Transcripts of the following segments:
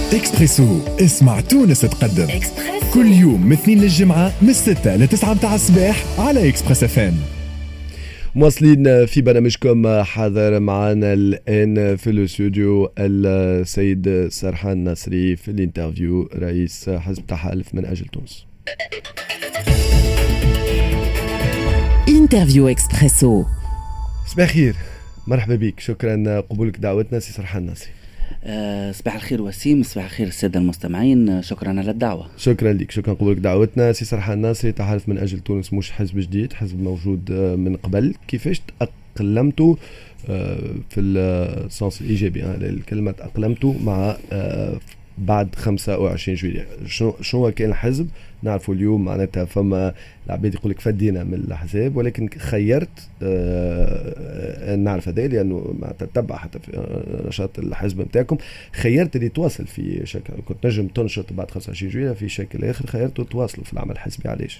إكسبريسو، اسمع تونس تقدم كل يوم من اثنين للجمعة من 6 ل 9 متاع الصباح على إكسبريس FM. مواصلين في برنامجكم حاضر معنا الآن في الاستوديو السيد سرحان نصري في الانترفيو، رئيس حزب تحالف من أجل تونس. انترفيو إكسبريسو. صباح الخير، مرحبا بك، شكرا قبولك دعوتنا سي سرحان نصري. صباح الخير وسيم، صباح الخير السادة المستمعين، شكرا على الدعوة. شكرا لك، شكرا قبولك دعوتنا سي سرحان نصري. تحالف من أجل تونس مش حزب جديد، حزب موجود من قبل. كيفاش تأقلمتوا في السنس الإيجابي الكلمة تأقلمتوا مع بعد 25 جويلية؟ شنو كان الحزب؟ نعرفوا اليوم معناتها فما العباد يقول لك فدينا من الأحزاب، ولكن خيرت نعرف هذا لأنه تتبع حتى في نشاط الحزب نتاعكم، خيرت اللي تواصل في شكل، كنت نجم تنشط بعد 25 جويلية في شكل آخر، خيرتوا تواصلوا في العمل الحزبي. علاش؟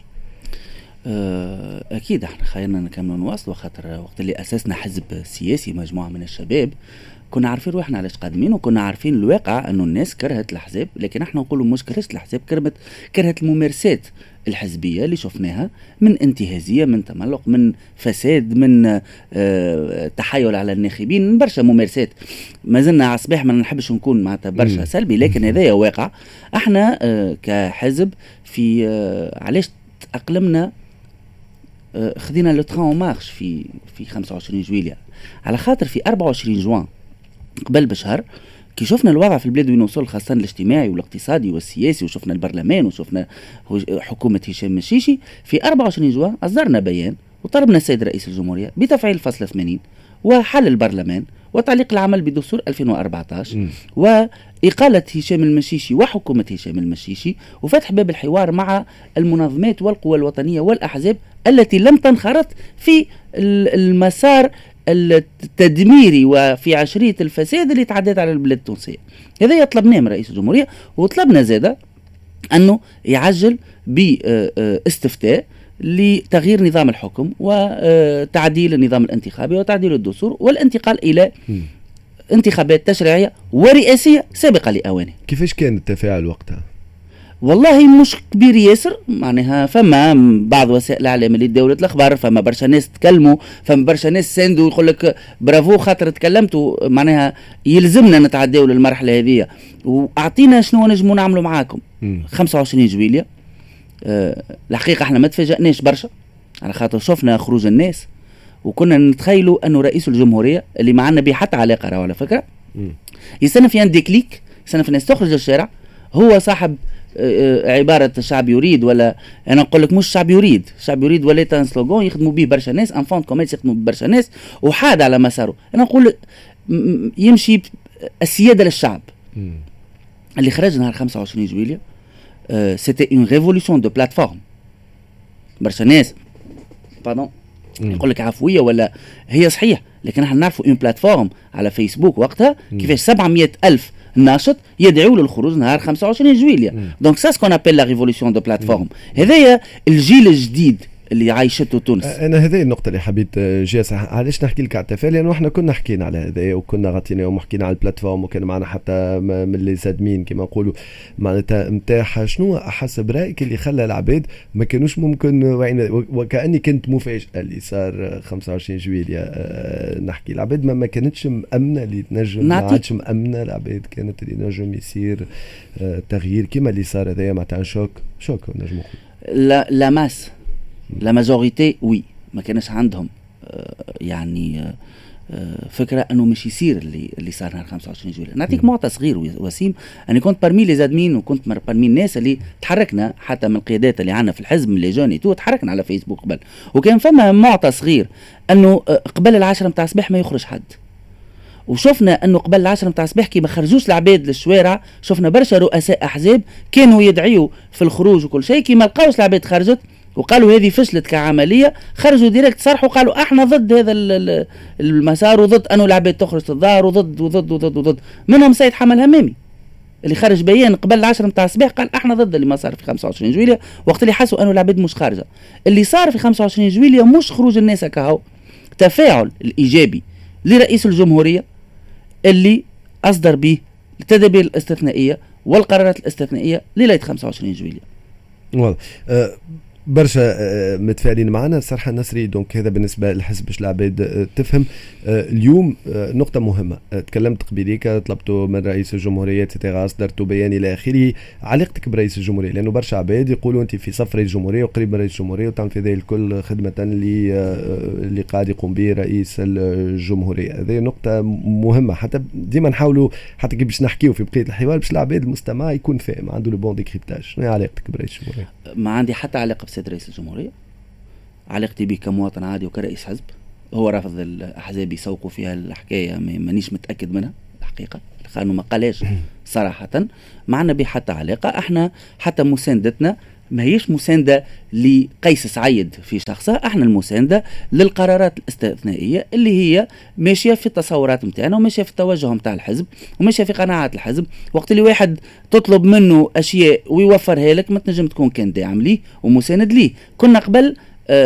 أكيد احنا خيرنا نكملوا نواصلوا، خاطر وقت اللي أسسنا حزب سياسي مجموعة من الشباب كنا عارفين روحنا علاش قادمين، وكنا عارفين الواقع انه الناس كرهت الاحزاب، لكن احنا نقولوا مش كرهت الاحزاب، كرهت الممارسات الحزبيه اللي شفناها من انتهازيه، من تملق، من فساد، من تحايل على الناخبين، من برشا ممارسات. ما زلنا على الصباح ما نحبش نكون معناتها برشا سلبي، لكن هذا واقع. احنا كحزب في علاش تأقلمنا، خذينا لو تران مارش في 25 جويلية، على خاطر في 24 جوان قبل بشهر كي شفنا الوضع في البلاد وين وصل، خاصة الاجتماعي والاقتصادي والسياسي، وشفنا البرلمان وشفنا حكومة هشام الشيشي، في 24 جوان أصدرنا بيان وطلبنا السيد رئيس الجمهورية بتفعيل فصل 80 وحل البرلمان وتعليق العمل بدستور 2014 وإقالة هشام المشيشي وحكومة هشام المشيشي، وفتح باب الحوار مع المنظمات والقوى الوطنية والأحزاب التي لم تنخرط في المسار التدميري وفي عشرية الفساد اللي تعدت على البلاد التونسية. هذا طلبناه من رئيس الجمهورية، وطلبنا زادة أنه يعجل باستفتاء لتغيير نظام الحكم وتعديل النظام الانتخابي وتعديل الدستور والانتقال إلى انتخابات تشريعية ورئاسية سابقة لأوانه. كيفاش كان التفاعل وقتها؟ والله مش كبير ياسر، معناها فما بعض وسائل الاعلام اللي دولة الاخبار، فما برشا ناس تكلموا، فما برشا ناس ساندوا يقول لك برافو خاطر تكلمتوا، معناها يلزمنا نتعداو للمرحله هذه واعطينا شنو نجموا نعملوا معاكم. 25 جويلية الحقيقه احنا ما تفاجئناش برشا، على خاطر شفنا خروج الناس وكنا نتخيلوا انه رئيس الجمهوريه اللي ما عندنا به حتى علاقه راهو على فكره يستنى في ان ديكليك، يستنى في الناس تخرج للشارع، هو صاحب عبارة الشعب يريد، ولا أنا أقول لك مش الشعب يريد، الشعب يريد ولا تان سلوغون يخدموا به برشا ناس، أنفون كوميرس يخدموا به برشا ناس، وحاد على مساره. أنا أقول يمشي السيادة للشعب. اللي خرج نهار 25 جويلية c'était une révolution de plateforme. برشا ناس يقول لك عفوية ولا هي صحيح، لكن احنا نعرفوا اون بلاتفورم على فيسبوك وقتها كيفاش 700,000 ناشط يدعوا للخروج نهار 25 جويلية. دونك سا سكون ابل لا ريفولوسيون دو بلاتفورم. هذايا الجيل الجديد اللي عايشته تونس. انا هذه النقطه اللي حبيت جاس علاش نحكي لك على التفاعل، لانه احنا كنا حكينا على هذا وكنا غطينا وحكينا على البلاتفورم، وكان معنا حتى من اللي زادمين كما نقولوا معناتها نتاعها. شنو حسب رايك اللي خلى العباد ما كانوش ممكن وكاني كنت مفاجاه اللي صار 25 جويلية؟ نحكي العباد ما كانتش مامنه اللي تنجم، ما عادش مامنه العباد، كانت اللي نجم يصير تغيير كما اللي صار هذايا معناتها شوك نجم نقول لا ماس لا ماجوريتي وي ما كانش عندهم يعني فكرة أنه مش يصير اللي صار نهار 25 جويلية. نعطيك معطى صغير وسيم، أنا كنت برمي لي زادمين وكنت برمي الناس اللي تحركنا حتى من القيادات اللي عنا في الحزب من لجاني تحركنا على فيسبوك قبل، وكان فما معطى صغير أنه قبل 10 متاع الصباح ما يخرج حد، وشفنا أنه قبل 10 متاع الصباح كي ما خرجوش العباد للشوارع شفنا برشا رؤساء أحزاب كانوا يدعيوا في الخروج وكل شيء، كي ما لقاوش العباد خرجت وقالوا هذه فشلت كعملية، خرجوا ديريكت صرحوا قالوا احنا ضد هذا المسار وضد انه العباد تخرج تظاهر وضد وضد وضد وضد. منهم سيد حمل همامي اللي خرج بيان قبل 10 متاع الصباح قال احنا ضد اللي ما صار في 25 جويلية، وقت اللي حسوا انه العباد مش خارجة. اللي صار في 25 جويلية مش خروج الناس كهو، تفاعل الايجابي لرئيس الجمهورية اللي اصدر به التدابير الاستثنائية والقرارات الاستثنائيه ليله 25 جويلية. واضح. برشا متفاعلين معنا سرحة النصري. دونك هذا بالنسبة للحزب باش العباد تفهم. اليوم نقطة مهمة تكلمت قبيليك، طلبته من رئيس الجمهورية أصدرتوا بيان إلى آخره. علاقتك برئيس الجمهورية؟ لأنه برشا عباد يقولوا أنت في صف رئيس الجمهورية وقريب من رئيس الجمهورية وتعمل في ذلك الكل خدمة اللي قاعد يقوم به رئيس الجمهورية. هذه نقطة مهمة، حتى ديما نحاولوا حتى كي باش نحكيو في بقية الحوار باش العباد المستمع يكون فاهم عنده لو بون ديكريبتاج. شنو هي علاقتك برئيس الجمهورية؟ ما عندي حتى علاقة بسيد رئيس الجمهورية. علاقتي به كمواطن عادي وكرئيس حزب. هو رافض الأحزاب يسوقوا فيها الحكاية، مانيش متأكد منها الحقيقة، لأنه ما قالش صراحة. ما عندنا به حتى علاقة. احنا حتى مساندتنا ما هيش مساندة لقيس سعيد في شخصه، احنا المساندة للقرارات الاستثنائية اللي هي ماشية في التصورات متاعنا وماشية في التوجه متاع الحزب وماشية في قناعات الحزب. وقت اللي واحد تطلب منه اشياء ويوفرها لك ما تنجم تكون كان داعم ليه ومساند ليه. كنا قبل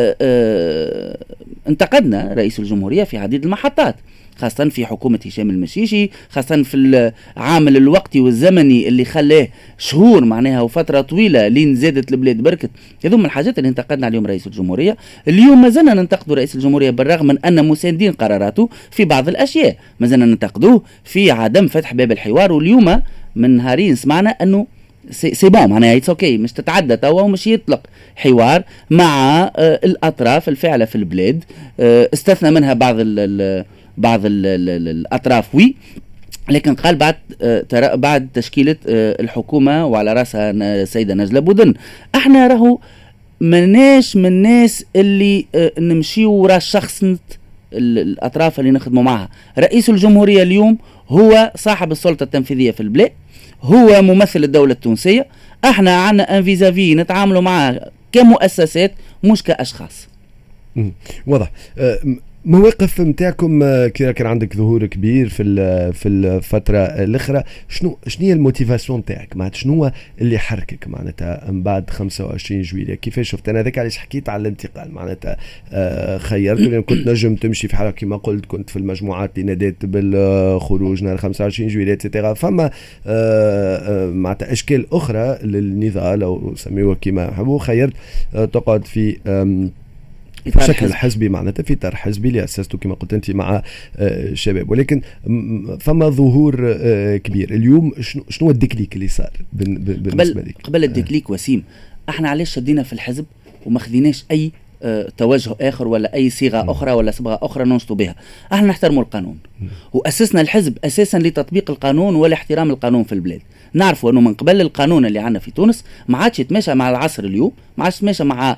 انتقدنا رئيس الجمهورية في عديد المحطات، خاصة في حكومة هشام المشيشي، خاصة في العامل الوقتي والزمني اللي خلاه شهور معناها وفترة طويلة لين زادت البلاد بركت. هذوم الحاجات اللي انتقدنا عليهم رئيس الجمهورية. اليوم ما زلنا ننتقدوا رئيس الجمهورية بالرغم من أن مساندين قراراته في بعض الأشياء، ما زلنا ننتقدوه في عدم فتح باب الحوار. واليوم من نهارين سمعنا أنه سي بون معناها اتس اوكي مش تتعدى توا ومش يطلق حوار مع الأطراف الفاعلة في البلاد. استثنى منها بعض الأطراف لكن قال بعد تشكيلة الحكومة وعلى رأسها السيدة نجلة بودن. احنا راهو مناش من الناس اللي نمشيو وراء شخص الأطراف اللي نخدموا معها. رئيس الجمهورية اليوم هو صاحب السلطة التنفيذية في البلاد، هو ممثل الدولة التونسية. احنا عنا ان فيزافي نتعاملوا معاه كمؤسسات مش كأشخاص. واضح. مواقف نتاعكم كي كان عندك ظهور كبير في الفتره الاخرى، شنو هي الموتيفاسيون نتاعك؟ معناتها شنو اللي حركك معناتها من بعد 25 جويلية؟ كيفاش شفت انا هذاك علاش حكيت على الانتقال؟ معناتها خيرت لان كنت نجم تمشي في حركه كما قلت، كنت في المجموعات اللي نادت بالخروج نهار 25 جويلية اتسيتيرا. فما معناتها اشكال اخرى للنضال او سميوها كما يحبوا. خيرت تقعد في بشكل حزبي معناتها في اطار حزبي اللي اسسته كما قلت انت مع الشباب، ولكن فما ظهور كبير اليوم. شنو الديكليك اللي صار بالنسبه لك؟ قبل الديكليك وسيم، احنا علاش شدينا في الحزب وما خذيناش اي توجه اخر ولا اي صيغه اخرى ولا صبغه اخرى ننشطوا بها؟ احنا نحترموا القانون واسسنا الحزب اساسا لتطبيق القانون والاحترام القانون في البلاد. نعرفوا انه من قبل القانون اللي عندنا في تونس ما عادش يتماشى مع العصر اليوم، ما عادش يتماشى مع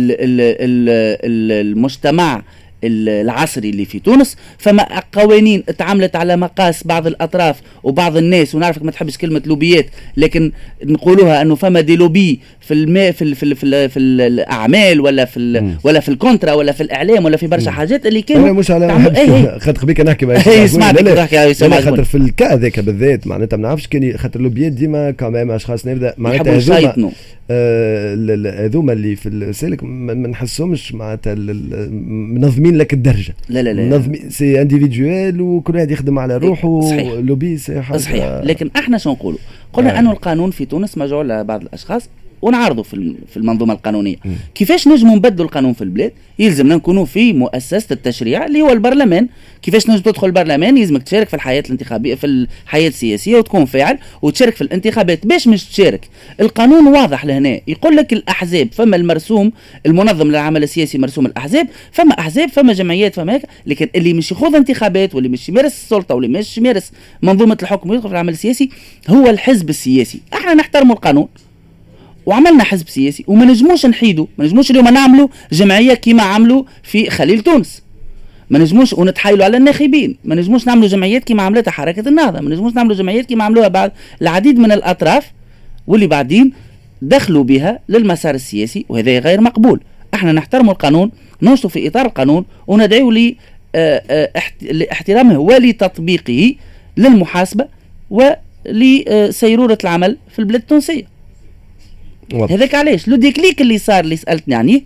المجتمع العصري اللي في تونس. فما قوانين اتعاملت على مقاس بعض الاطراف وبعض الناس، ونعرفك ما تحبش كلمه لوبيات لكن نقولوها انه فما دي لوبي في الاعمال ولا في الكونترا ولا في الاعلام ولا في برشا حاجات اللي كانوا انا مش على خاطر بيك نحكي معاك خاطر في الكا هذاك بالذات معناتها ما نعرفش كان خاطر لوبيات ديما كمان اشخاص نبدا معناتها هذوما اللي في السلك ما نحسهمش معناتها منظمين لك الدرجه. لا منظمين سي انديفيدوال وكل واحد يخدم على روحه. لوبي صحيح. لكن احنا شنو نقولوا؟ قلنا انه القانون في تونس مجعول لبعض الاشخاص ونعرضه في المنظومه القانونيه. كيفاش نجموا نبدلوا القانون في البلاد؟ يلزمنا نكونوا في مؤسسه التشريع اللي هو البرلمان. كيفاش نجم تدخل البرلمان؟ يلزمك تشارك في الحياه الانتخابيه في الحياه السياسيه وتكون فاعل وتشارك في الانتخابات. باش مش تشارك القانون واضح لهنا يقول لك الاحزاب، فما المرسوم المنظم للعمل السياسي مرسوم الاحزاب، فما احزاب فما جمعيات فما هيك. لكن اللي مش يخوض انتخابات واللي مش يمارس السلطه واللي مش يمارس منظومه الحكم ويدخل في العمل السياسي هو الحزب السياسي. احنا نحترموا القانون وعملنا حزب سياسي وما نجموش نحيدوا، ما نجموش اليوم نعملوا جمعيه كيما عملوا في خليل تونس، ما نجموش ونتحايلوا على الناخبين، ما نجموش نعملوا جمعيات كيما عملتها حركه النهضه، ما نجموش نعملوا جمعيات كيما عملوها بعد العديد من الاطراف واللي بعدين دخلوا بها للمسار السياسي، وهذا غير مقبول. احنا نحترم القانون، ننشطوا في اطار القانون وندعو لاحترامه ولتطبيقه للمحاسبه ولسيروره العمل في البلاد التونسيه. هذاك علاش لو ديكليك اللي صار اللي سألتني عنه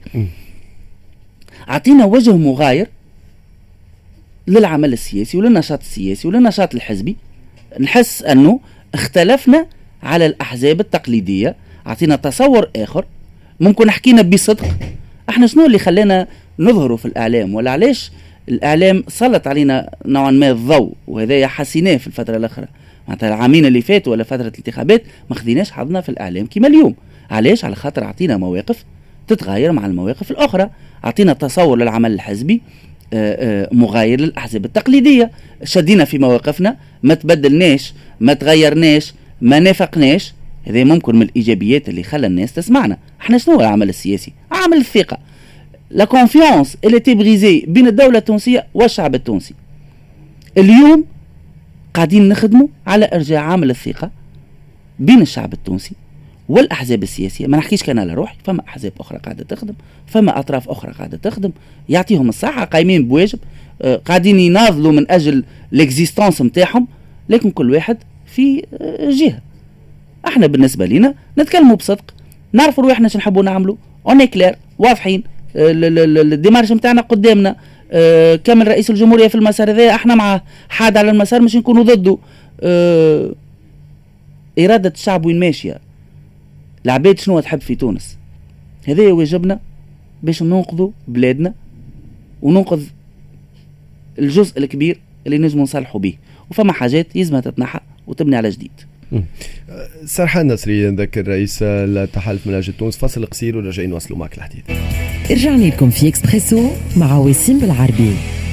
عطينا وجه مغاير للعمل السياسي وللنشاط السياسي وللنشاط الحزبي. نحس أنه اختلفنا على الأحزاب التقليدية، أعطينا تصور آخر، ممكن حكينا بصدق احنا شنو اللي خلانا نظهروا في الإعلام، ولا علاش الإعلام سلط علينا نوعا ما الضوء، وهذا حسيناه في الفترة الأخرى. معناتها العامين اللي فاتوا ولا فترة الانتخابات ما خديناش حظنا في الإعلام كما اليوم. علاش؟ على خاطر أعطينا مواقف تتغير مع المواقف الأخرى، أعطينا تصور للعمل الحزبي مغاير للأحزاب التقليدية، شدينا في مواقفنا، ما تبدلناش، ما تغيرناش، ما نافقناش. هذا ممكن من الإيجابيات اللي خلى الناس تسمعنا. احنا شنو العمل السياسي؟ عمل الثقة، لا كونفيونس اللي تبغيزي بين الدولة التونسية والشعب التونسي. اليوم قاعدين نخدموا على إرجاع عامل الثقة بين الشعب التونسي والأحزاب السياسية. ما نحكيش كان على روحي، فما أحزاب أخرى قاعدة تخدم، فما أطراف أخرى قاعدة تخدم، يعطيهم الصحة، قايمين بواجب، قاعدين يناضلوا من أجل الإكزيستانس متاعهم، لكن كل واحد في جهة. احنا بالنسبة لنا نتكلموا بصدق، نعرفوا روحنا شو نحبوا نعملوا، اوني كلير، واضحين، الديمارش متاعنا قدامنا. كامل رئيس الجمهورية في المسار هذا احنا معه، حاد على المسار مش نكونوا ضده. إرادة الشعب وين ماشية، العباد شنو تحب في تونس، هذا واجبنا باش ننقذوا بلادنا وننقذ الجزء الكبير اللي نجم نصلحوا به، وفما حاجات يزمها تتنحى وتبني على جديد. سرحان نصري نذكر رئيس التحالف من أجل تونس، فصل قصير وراجعين نواصلوا معك الحديث. رجعنا لكم في اكسبريسو مع وسيم بالعربي،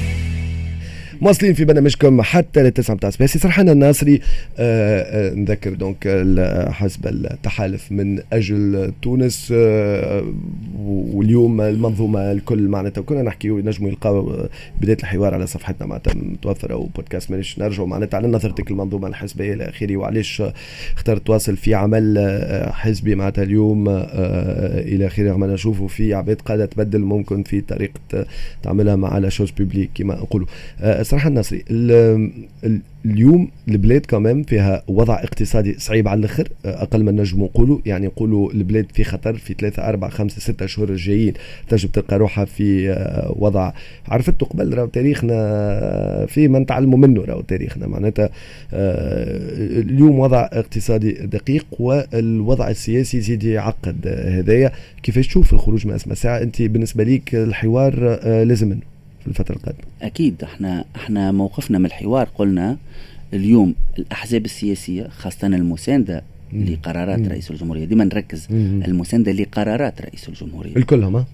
مواصلين في برنامجكم حتى للتسعة متاع سباسي. سرحان الناصري نذكر دونك حسب التحالف من أجل تونس، واليوم المنظومة الكل معناتها كنا نحكيو نجموا يلقاو بداية الحوار على صفحتنا معناتها متوفرة، وبودكاست مانيش نرجعوا معناتها على نظرتك المنظومة الحزبية إلى آخره، وعليش اخترت تواصل في عمل حزبي معناتها اليوم إلى آخره، رغم نشوفوا في عباد قاعدة تبدل ممكن في طريقة تعملها مع لا شوز بيبليك كما نقولوا. صراحة الناصري اليوم البلاد كمان فيها وضع اقتصادي صعيب على الاخر، اقل من نجم نقولوا، يعني نقولوا البلاد في خطر في 3 4 5 6 شهور الجايين، تجب تلقى روحها في وضع عرفته قبل. راهو تاريخنا في ما نتعلموا منه، راهو تاريخنا معناتها اليوم وضع اقتصادي دقيق والوضع السياسي يزيد يعقد. هدايا كيفاش تشوف الخروج من أزمة ساعة؟ انت بالنسبة ليك الحوار لازم منه في الفترة القادمة؟ أكيد احنا موقفنا من الحوار قلنا اليوم الأحزاب السياسية خاصة المساندة لقرارات رئيس الجمهورية، ديما نركز المساندة لقرارات رئيس الجمهورية الكلهم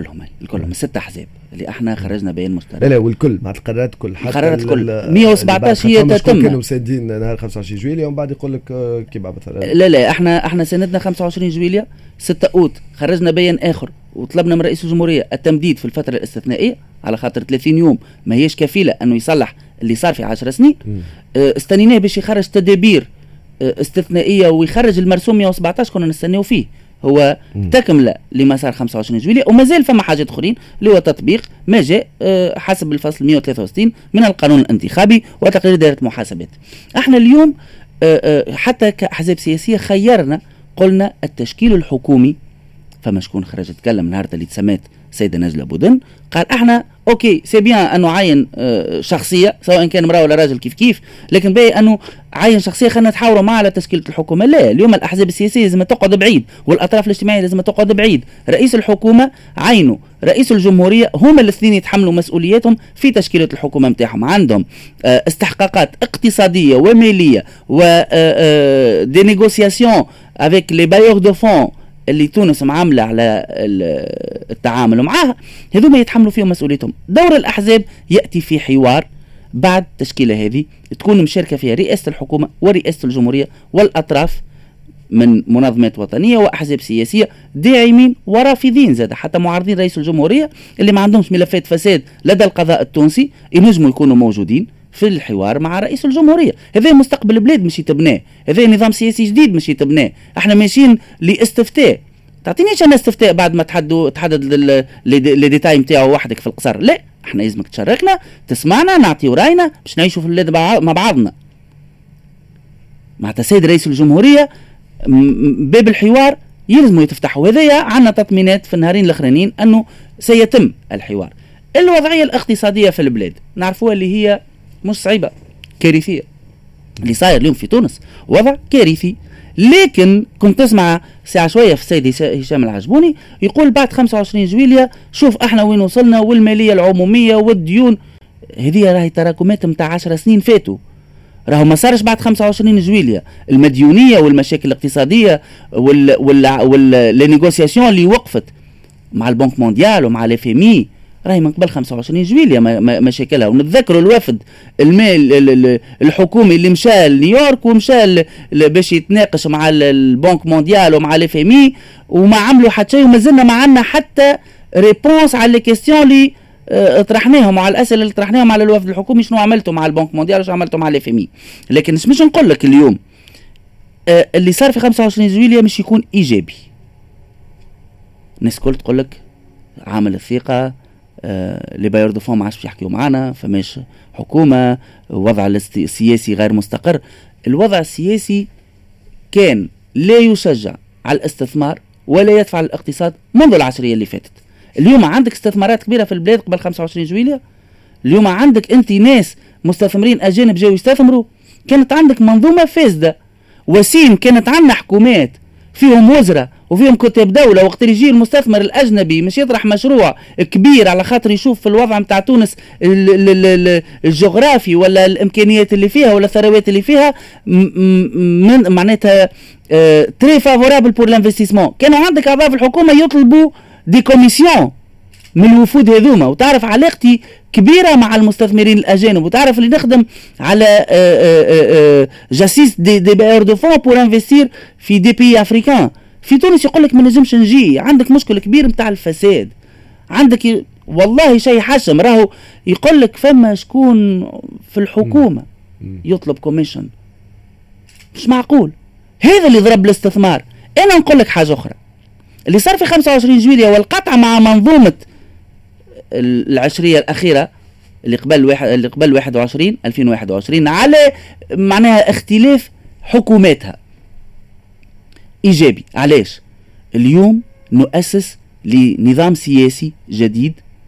6 أحزاب اللي احنا خرجنا بيان مشترك. لا والكل مع القرارات كل حتى القرارات كل 117 هي تتم، كانوا مساندين نهار 25 جويلية ومن بعد يقول لك كيما مثلا لا احنا سندنا 25 جويلية 6 أوت خرجنا بيان آخر وطلبنا من رئيس الجمهورية التمديد في الفترة الاستثنائية على خاطر 30 يوم ما هيش كفيلة أنه يصلح اللي صار في 10 سنين. استنيناه باش يخرج تدابير استثنائية ويخرج المرسوم 117 كنا نستناو فيه، هو تكملة لما صار 25 جويلية، وما زال فما حاجات أخرين اللي هو تطبيق ما جاء حسب الفصل 163 من القانون الانتخابي وتقرير دائرة محاسبات. احنا اليوم حتى كأحزاب سياسية خيرنا، قلنا التشكيل الحكومي. فما شكون خرج تكلم نهار اللي تسمات سيدة نجلة بودن قال احنا اوكي سي بيان انه عين شخصية سواء كان امرأة ولا راجل كيف لكن باقي انه عين شخصية خلينا نتحاوروا معها على تشكيلة الحكومة. لا، اليوم الاحزاب السياسية لازم تقعد بعيد والاطراف الاجتماعية لازم تقعد بعيد. رئيس الحكومة عينه رئيس الجمهورية، هما الاثنين يتحملوا مسؤولياتهم في تشكيلة الحكومة متاعهم. عندهم استحقاقات اقتصادية ومالية و دي نيغوسياسيون افيك لي بايور دو فون اللي تونس معاملة على التعامل معها، هذوما يتحملوا فيهم مسؤوليتهم. دور الأحزاب يأتي في حوار بعد تشكيلة هذه تكون مشاركة فيها رئاسة الحكومة ورئاسة الجمهورية والأطراف من منظمات وطنية وأحزاب سياسية داعمين ورافضين، زاد حتى معارضين رئيس الجمهورية اللي ما عندهمش ملفات فساد لدى القضاء التونسي ينجموا يكونوا موجودين في الحوار مع رئيس الجمهورية. هذا مستقبل البلاد مش يتبناه، هذا نظام سياسي جديد مش يتبناه. احنا ماشيين لاستفتاء، تعطينيش انا استفتاء بعد ما تحدد لي ديتاي نتاعو وحدك في القصر. لا، احنا لازمك تشاركنا، تسمعنا، نعطيو راينا باش نعيشوا في البلاد مع بعضنا. مع تسيد رئيس الجمهورية باب الحوار يلزموا يتفتحوا. هذايا عنا تطمينات في النهارين الاخرانيين انه سيتم الحوار. الوضعية الاقتصادية في البلاد نعرفوها اللي هي مش صعيبة، كارثية. اللي صاير اليوم في تونس وضع كارثي. لكن كنت تسمع ساعة شوية في السيد هشام العجبوني يقول بعد 25 جويلية شوف احنا وين وصلنا والمالية العمومية والديون. هذه راهي تراكمات متاع 10 سنين فاتوا، راهو ما صارش بعد 25 جويلية. المديونية والمشاكل الاقتصادية والنيغوسياسيون اللي وقفت مع البنك مونديال ومع الاف ام اي راهي من قبل 25 جويلية مشاكلها. ونتذكروا الوفد المال الحكومي اللي مشى لنيويورك ومشى باش يتناقش مع البنك مونديال ومع الاف ام اي وما عملوا حتى شيء، وما زلنا ما عندنا حتى ريبونس على لي كيستيون اللي طرحناهم على الاسئله اللي طرحناهم على الوفد الحكومي. شنو عملتوا مع البنك مونديال وشنو عملتوا مع الاف ام اي؟ لكن مش نقول لك اليوم اللي صار في 25 جويلية مش يكون ايجابي. الناس كل تقول لك عامل الثقه، لي بايور دو فون ما عادش يحكيوا معنا، فماش حكومه، وضع السياسي غير مستقر. الوضع السياسي كان لا يشجع على الاستثمار ولا يدفع الاقتصاد منذ العشرية اللي فاتت. اليوم عندك استثمارات كبيرة في البلاد قبل 25 جويلية، اليوم عندك انت ناس مستثمرين اجانب جاوا يستثمروا، كانت عندك منظومة فاسدة. وسيم كانت عندنا حكومات فيهم وزراء وفيهم كتاب دولة، وقت يجي المستثمر الأجنبي مش يطرح مشروع كبير على خاطر يشوف في الوضع متاع تونس الجغرافي ولا الإمكانيات اللي فيها ولا الثروات اللي فيها من معناتها تري فافورابل بور الانفستيسمون، كانوا عندك أعضاء في الحكومة يطلبوا دي كوميسيون من الوفود هذوما. وتعرف علاقتي كبيرة مع المستثمرين الأجانب، وتعرف اللي نخدم على جاسيس دي باير دو فون بور انفستير في دي بي افريكان. في تونس يقول لك ما نجمش نجي، عندك مشكل كبير متاع الفساد، عندك والله شيء حشم. راهو يقول لك فما شكون في الحكومة يطلب كوميشن، مش معقول. هذا اللي ضرب الاستثمار. انا نقول لك حاجة أخرى، اللي صار في 25 جويلية والقطع مع منظومة العشرية الأخيرة اللي قبل 2021 على معناها اختلاف حكوماتها إيجابي. علاش؟ اليوم نؤسس لنظام سياسي جديد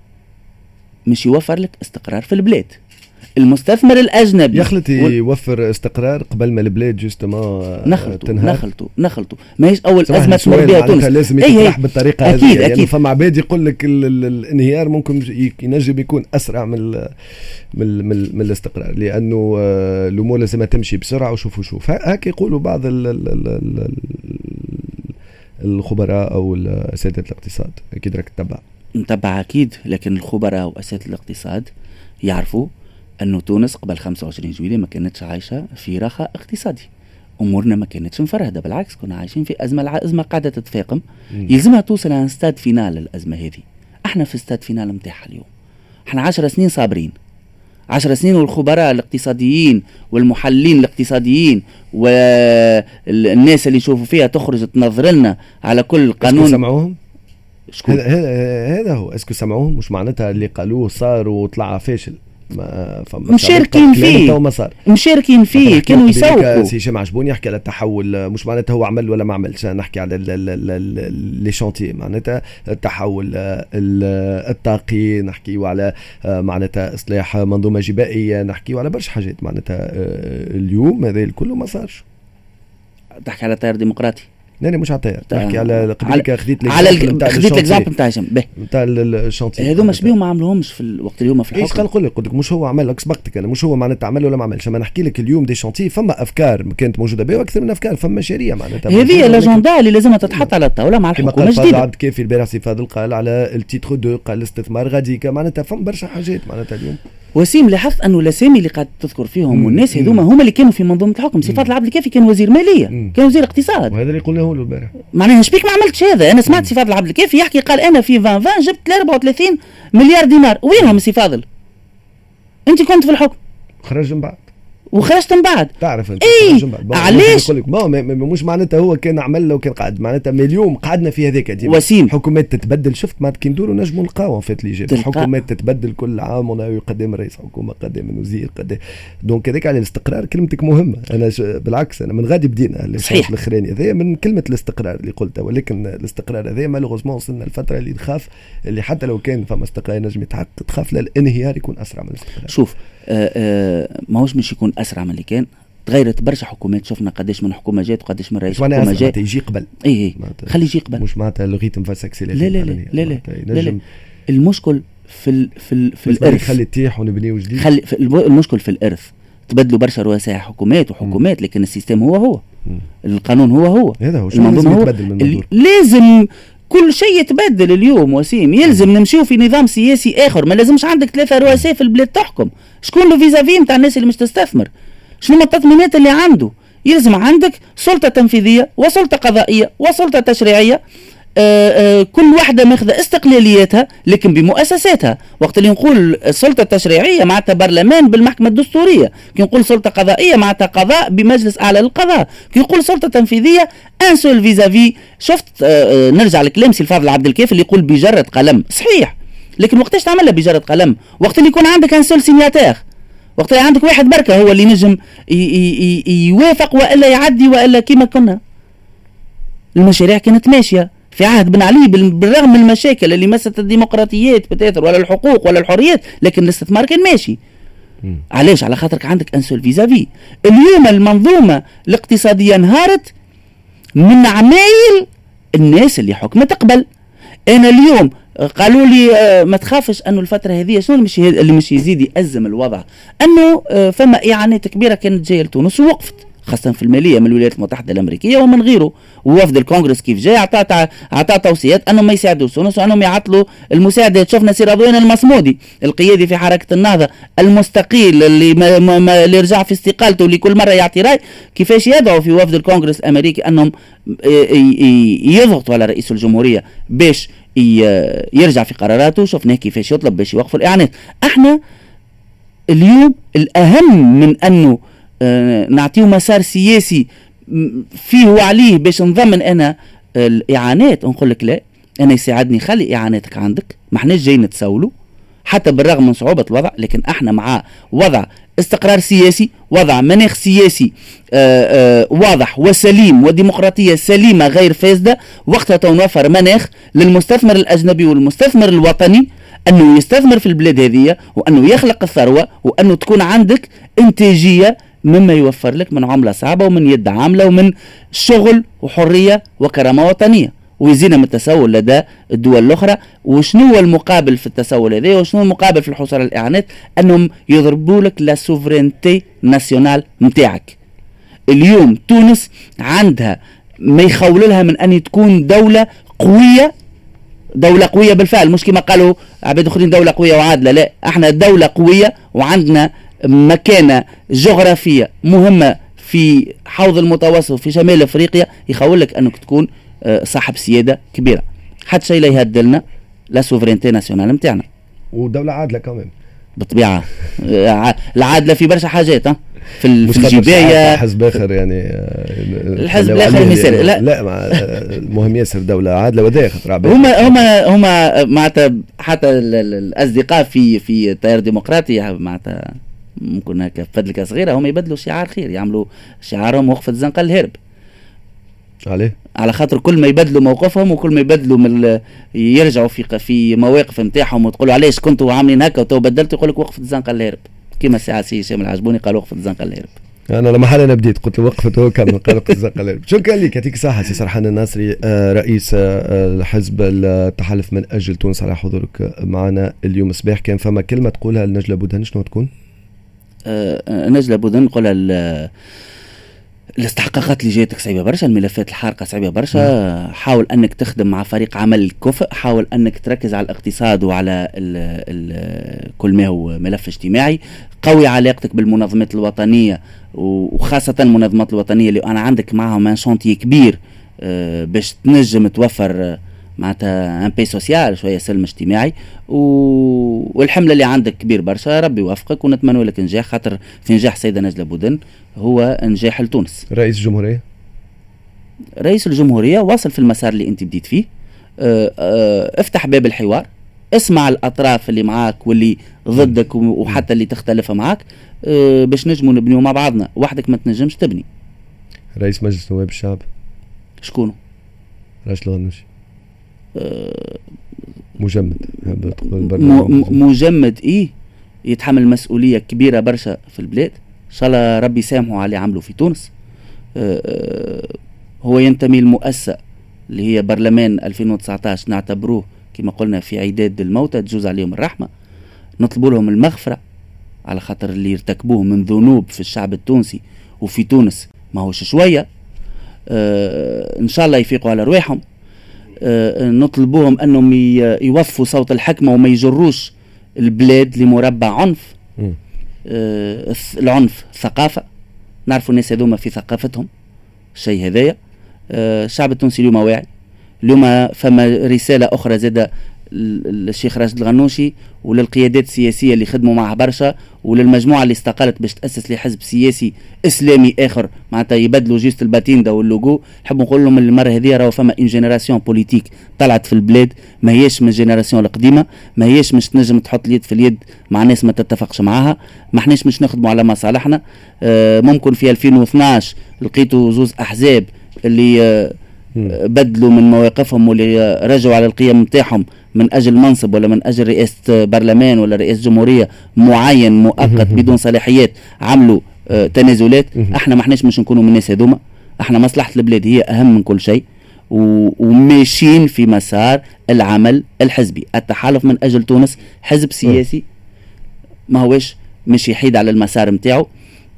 مش يوفر لك استقرار في البلاد. المستثمر الأجنبي يخلط يوفر استقرار قبل ما البلاد جوستما نخلطوا ما هيش أول أزمة تمر بها تونس. لازم يتطرح بالطريقة هذه. أكيد يعني أكيد. فما عباد يقول لك الانهيار ممكن ينجم يكون أسرع من الاستقرار، لأنه الأمور لازم تمشي بسرعة. وشوف هكا يقولوا بعض الخبراء أو أساتذة الاقتصاد. أكيد راك نتبع أكيد، لكن الخبراء وأساتذة الاقتصاد يعرفوا أنه تونس قبل 25 جويلية ما كانتش عايشة في رخاء اقتصادي، أمورنا ما كانتش مفرهدة، بالعكس كنا عايشين في أزمة. الأزمة قاعدة تتفاقم، يلزمها توصل عن ستاد فينال. الأزمة هذه احنا في ستاد فينال متاعها اليوم. احنا 10 سنين صابرين، 10 سنين، والخبراء الاقتصاديين والمحللين الاقتصاديين والناس اللي يشوفوا فيها تخرج تنظر لنا على كل قانون. سمعوهم؟ هذا هو. اسكو سمعوهم؟ مش معناتها اللي قالوه صار وطلع فاشل. مشاركين فيه كانوا يسوقوا. سي هشام عجبوني يحكي على التحول، مش معناتها هو عمل ولا ما عملش، نحكي على لي شانتي، معناتها التحول الطاقي، نحكي على معناتها اصلاح منظومه جبائيه، نحكي على برشا حاجات. معناتها اليوم هذا الكل ما صارش. تحكي على تيار ديمقراطي؟ لا مش على التيار، نحكي على قبيلك خذيت الاكزامبل نتاعهم نتاع الشانتي. هذوما شبيهم ما عملوهمش في الوقت اليوم في الحكم. ايش نقول لك مش هو عمل لك سبقتك انا، مش هو معناتها عمل ولا ما عملش. ما نحكي لك اليوم دي شانتي فما افكار كانت موجوده بها واكثر من افكار، فما مشاريع معناتها. هذه الاجنده اللي لازم تتحط على الطاوله مع الحكومه الجديده. عبد الكافي البارح سي فاضل قال على التيتر 2، قال الاستثمار غاديكا، معناتها فما برشا حاجات معناتها اليوم. وسيم لاحظت انه الاسامي اللي قاعد تذكر فيهم والناس هذوما هما اللي كانوا في منظومه الحكم. سي فاضل عبد الكافي كان وزير ماليه، كان وزير اقتصاد، وهذا اللي قلناه له البارح. معناها شبيك ما عملتش هذا؟ انا سمعت سي فاضل عبد الكافي يحكي قال انا في 2020 جبت 34 مليار دينار. وينهم سي فاضل؟ انت كنت في الحكم، خرج من بعد وخرجت من بعد. تعرف انت علاش؟ مش معناتها هو كان عمل لو كان قاعد، معناتها اليوم قعدنا في هذاك ديما. وسيم حكومات تتبدل، شفت ما كي ندوروا نجموا نلقاو فات اللي جاي. حكومات تتبدل كل عام، قدام رئيس حكومه، قدام الوزير، قدام. دونك هذاك على الاستقرار كلمتك مهمه. انا بالعكس انا من غادي بدينا الاخراني هذا من كلمه الاستقرار اللي قلتها، ولكن الاستقرار هذا مالوغوزمون وصلنا الفتره اللي نخاف اللي حتى لو كان فما استقرار نجم يتحقق، تخاف للانهيار يكون اسرع من الاستقرار. شوف ماهوش مش يكون اسرع من اللي كان. تغيرت برشا حكومات، شفنا قداش من حكومه جات وقداش من رئيس حكومه جات. يجي قبل اي خلي يجي قبل، مش معناتها الريتم فاس اكسيلير. لا لا لا لا, لا, لا. المشكل في الارث. خلي تيح ونبنيو جديد. المشكل في الارث. تبدلوا برشا رؤساء حكومات لكن السيستم هو القانون هو هذا هو. المنظومه هو لازم كل شيء يتبدل اليوم وسيم. يلزم نمشيو في نظام سياسي اخر. ما لازمش عندك 3 رؤساء في البلاد تحكم. شكون لو فيزافي نتاع الناس اللي مش تستثمر؟ شنو التطمينات اللي عنده؟ يلزم عندك سلطه تنفيذيه وسلطه قضائيه وسلطه تشريعيه، كل واحدة ماخذة استقلاليتها لكن بمؤسساتها. وقت اللي نقول السلطة التشريعية معناتها برلمان بالمحكمة الدستورية، كي نقول سلطة قضائية معناتها قضاء بمجلس أعلى للقضاء، كي نقول سلطة تنفيذية ان سول فيزافي. شفت نرجع لكلام سي الفاضل عبد الكافي اللي يقول بجرة قلم، صحيح، لكن وقتاش تعملها بجرة قلم؟ وقت اللي يكون عندك ان سول سينياتير، وقت اللي عندك واحد بركة هو اللي نجم يوافق وإلا يعدي وإلا كيما كنا. المشاريع كانت ماشية في عهد بن علي بالرغم من المشاكل اللي مست الديمقراطيات بتاثر ولا الحقوق ولا الحريات، لكن الاستثمار كان ماشي. علاش؟ على خاطرك عندك انسول فيزافي. اليوم المنظومة الاقتصادية انهارت من عمايل الناس اللي حكمت قبل. انا اليوم قالوا لي ما تخافش انه الفترة هذه شنو اللي مش يزيد يأزم الوضع، انه فما اعانات كبيرة كانت جاية لتونس ووقفت، خاصة في المالية من الولايات المتحدة الأمريكية ومن غيره. ووفد الكونغرس كيف جاء أعطى توصيات أنهم ما يساعدوا تونس وأنهم يعطلوا المساعدات. شفنا سي رضوان المصمودي القيادي في حركة النهضة المستقيل اللي رجع في استقالته اللي كل مرة يعطي رأي، كيفاش يدعو في وفد الكونغرس الأمريكي أنهم يضغطوا على رئيس الجمهورية باش يرجع في قراراته. شفناه كيفاش يطلب باش يوقفوا الإعانات. احنا اليوم الأهم من أنه نعطيه مسار سياسي فيه وعليه باش نضمن انا الاعانات، نقول لك لا، انا يساعدني خلي اعاناتك عندك، ما احناش جايين نتساولوا حتى بالرغم من صعوبة الوضع، لكن احنا مع وضع استقرار سياسي، وضع مناخ سياسي واضح وسليم وديمقراطية سليمة غير فاسدة. وقتها تنوفر مناخ للمستثمر الأجنبي والمستثمر الوطني أنه يستثمر في البلاد هذه وأنه يخلق الثروة وأنه تكون عندك إنتاجية مما يوفر لك من عملة صعبة ومن يد عاملة ومن شغل وحرية وكرامة وطنية، ويزينا من التسول لدى الدول الأخرى. وشنو هو المقابل في التسول هذا وشنو المقابل في الحصول على الإعانات؟ أنهم يضربوا لك لا سوفرينتي ناسيونال متاعك. اليوم تونس عندها ما يخول لها من أن تكون دولة قوية، دولة قوية بالفعل، مش كما قالوا عباد اخرين دولة قوية وعادلة، لا، احنا دولة قوية وعندنا مكانة جغرافية مهمة في حوض المتوسط في شمال افريقيا يخول لك انك تكون صاحب سيادة كبيرة. حد شيء لا يهدلنا لا سوفرينتي ناسيونال متاعنا، ودولة عادلة كمان بالطبيعة. العادلة في برشا حاجات في الجباية. حزب اخر يعني الحزب الاخر مثال لا المهم ياسر دولة عادلة وداخل هما معناتها حتى الاصدقاء في التيار الديمقراطي معناتها ممكن هكا فضلك صغيرة هم يبدلوا شعار خير، يعملوا شعارهم وقفة الزنقة الهرب. على خاطر كل ما يبدلوا موقفهم وكل ما يبدلوا يرجعوا في مواقف نتاعهم وتقولوا علاش كنتوا عاملين هكا وتو بدلتوا، يقول لك وقفة الزنقة الهرب كما السياسي هشام العجبوني قال وقفة الزنقة الهرب. انا لما حال انا بديت قلت له وقفت هو كمل قال وقفة الزنقة الهرب. شكرا لك، يعطيك الصحة سي سرحان الناصري رئيس الحزب التحالف من اجل تونس على حضورك معنا اليوم الصباح. كان فما كلمة تقولها لنجلة بودهن شنو تكون؟ نجلة بودهن نقولها الاستحقاقات اللي جاتك صعيبه برشا، الملفات الحارقه صعيبه برشا. حاول انك تخدم مع فريق عمل كفء، حاول انك تركز على الاقتصاد وعلى كل ما هو ملف اجتماعي، قوي علاقتك بالمنظمات الوطنيه وخاصه المنظمات الوطنيه اللي انا عندك معهم ان شونتي كبير باش تنجم توفر معناتها ان بي سوسيال شويه سلم اجتماعي. والحمله اللي عندك كبير برشا، ربي يوفقك ونتمنى لك نجاح، خاطر في نجاح سيدة نجلة بودهن هو نجاح لتونس. رئيس الجمهورية واصل في المسار اللي انت بديت فيه. افتح باب الحوار، اسمع الاطراف اللي معاك واللي ضدك وحتى اللي تختلف معاك باش نجموا نبنيو مع بعضنا. وحدك ما تنجمش تبني. رئيس مجلس نواب الشعب شكونه؟ راشد الغنوشي. مجمد مجمد يتحمل مسؤولية كبيرة برشا في البلاد. شاء الله ربي يسامحه على اللي عملوا في تونس. هو ينتمي للمؤسسة اللي هي برلمان 2019 نعتبروه كما قلنا في عداد الموتى تجوز عليهم الرحمة، نطلبوا لهم المغفرة على خاطر اللي يرتكبوه من ذنوب في الشعب التونسي وفي تونس ما هوش شوية. إن شاء الله يفيقوا على رواحهم. نطلبوهم أنهم يوفوا صوت الحكمة وما يجروش البلاد لمربع عنف. العنف ثقافة، نعرفوا الناس هذوما في ثقافتهم الشيء هذايا. الشعب التونسي اليوم واعي. اليوم فما رسالة أخرى زادة الشيخ راشد الغنوشي وللقيادات السياسية اللي خدموا معها برشا وللمجموعة اللي استقالت باش تأسس لحزب سياسي إسلامي آخر معناتها يبدلوا جيست الباتيندا واللوجو. نحب نقول لهم المرة هذه راهو فما إن جينيراسيون بوليتيك طلعت في البلاد، ما هيش من الجينيراسيون القديمة، ما هيش مش تنجم تحط اليد في اليد مع ناس ما تتفقش معاها، ما احناش مش نخدموا على مصالحنا. ممكن في 2012 لقيتوا زوز أحزاب اللي بدلوا من مواقفهم واللي رجعوا على القيم متاعهم من أجل منصب ولا من أجل رئاسة برلمان ولا رئاسة جمهورية معين مؤقت بدون صلاحيات، عملوا تنازلات. احنا ما احناش مش نكونوا من الناس هذوما، احنا مصلحة البلاد هي أهم من كل شيء، وماشيين في مسار العمل الحزبي. التحالف من أجل تونس حزب سياسي ما هوش مش يحيد على المسار متاعه.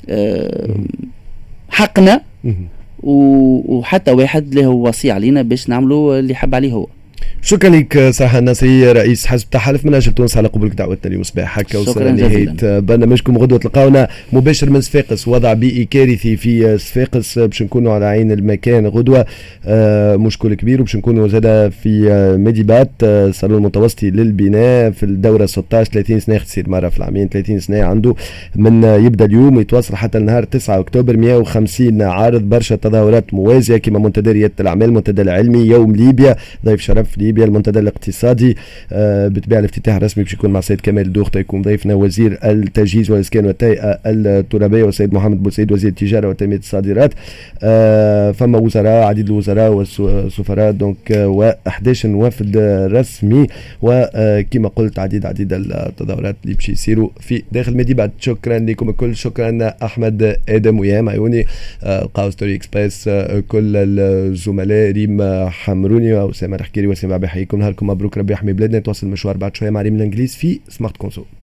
حقنا وحتى واحد له وصي علينا باش نعملوا اللي يحب عليه هو. شكرا لك صراحة الناصري رئيس حزب التحالف من أجل تونس على قبولك دعوتنا اليوم صباح. هكا وصلنا لنهاية برنامجكم. غدوة تلقاونا مباشر من صفاقس، وضع بيئي كارثي في صفاقس باش نكونوا على عين المكان غدوة. مشكل كبير، وباش نكونوا زادا في ميديبات الصالون المتوسطي للبناء في الدورة 16. 30 سنة تصير مرة في العامين، 30 سنة عنده من يبدأ اليوم ويتواصل حتى النهار 9 أكتوبر. 150 عارض، برشا تظاهرات موازية كما منتدى ريادة الأعمال، منتدى العلمي، يوم ليبيا، ضيف شرف ليبيا، المنتدى الاقتصادي. بالطبيعه الافتتاح الرسمي باش يكون مع السيد كمال دوخته، يكون ضيفنا وزير التجهيز والاسكان والتهيئه الترابيه، والسيد محمد بوسعيد وزير التجاره وتنميه الصادرات. فما وزراء، عديد الوزراء والسفراء دونك، و11 وفد رسمي، وكما قلت عديد التظاهرات اللي باش يصيروا في داخل ميديبات. شكرا لكم الكل، شكرا احمد ادم ويام عيوني، قاو ستوري اكسبريس، كل الزملاء، ريم حمروني واسامه الحكيري وسام بحييكم. نهاركم مبروك، ربي يحمي بلادنا. نتواصل المشوار بعد شويه مع ريم الانجليز في سمارت كونسول.